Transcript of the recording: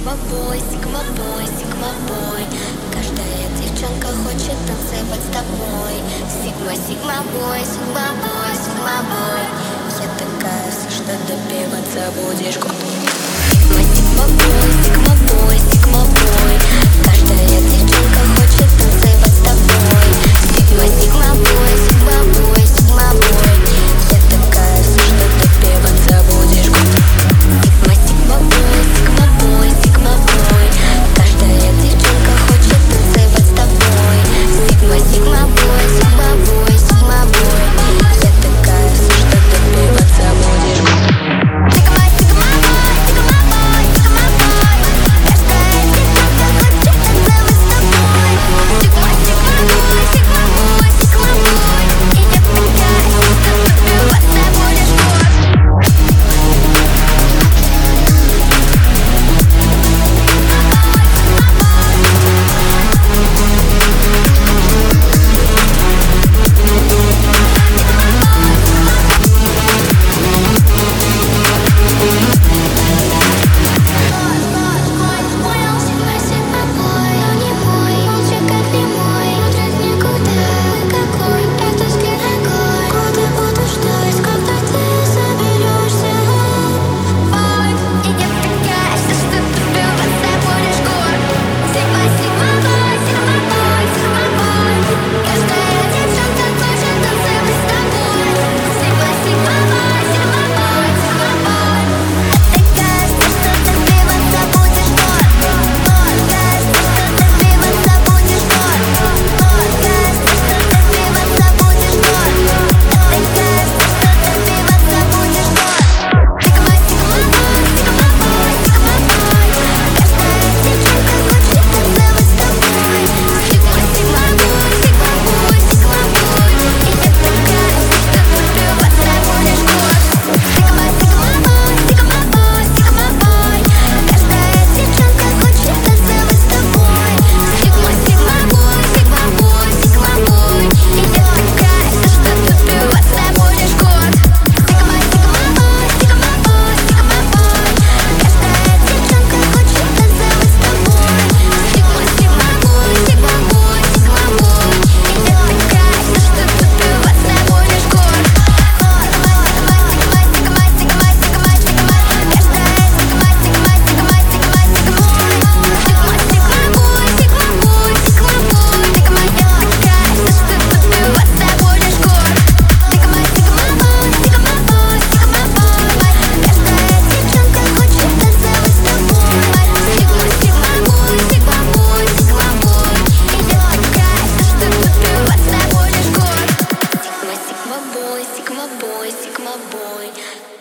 Сигма бой. Каждая девчонка хочет танцевать с тобой. Сигма бой, сигма бой, сигма бой. Я такая, что добиваться будешь год. Сигма бой, сигма бой, сигма бой. Каждая девчонка хочет танцевать с тобой. Сигма бой, сигма бой, сигма бой. Я такая, что добиваться будешь год. Сигма бой, сигма бой, сигма бой. Каждая девчонка хочет танцевать с тобой. Сигма бой, сигма бой, сигма бой. Я такая, что добиваться будешь год. Сигма бой, сигма бой.